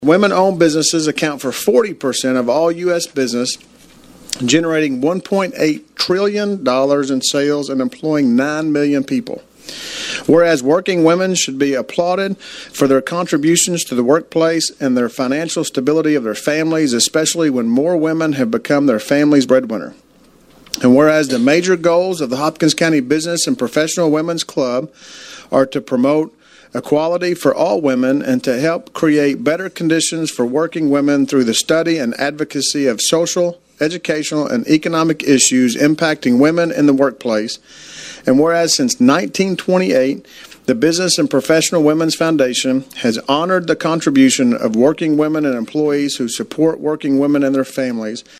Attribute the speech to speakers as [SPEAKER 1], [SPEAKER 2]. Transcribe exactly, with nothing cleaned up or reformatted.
[SPEAKER 1] Women-owned businesses account for forty percent of all U S business, generating one point eight trillion dollars in sales and employing nine million people. Whereas working women should be applauded for their contributions to the workplace and their financial stability of their families, especially when more women have become their family's breadwinner. And whereas the major goals of the Hopkins County Business and Professional Women's Club are to promote equality for all women and to help create better conditions for working women through the study and advocacy of social, educational, and economic issues impacting women in the workplace. And whereas since nineteen twenty-eight, the Business and Professional Women's Foundation has honored the contribution of working women and employees who support working women and their families.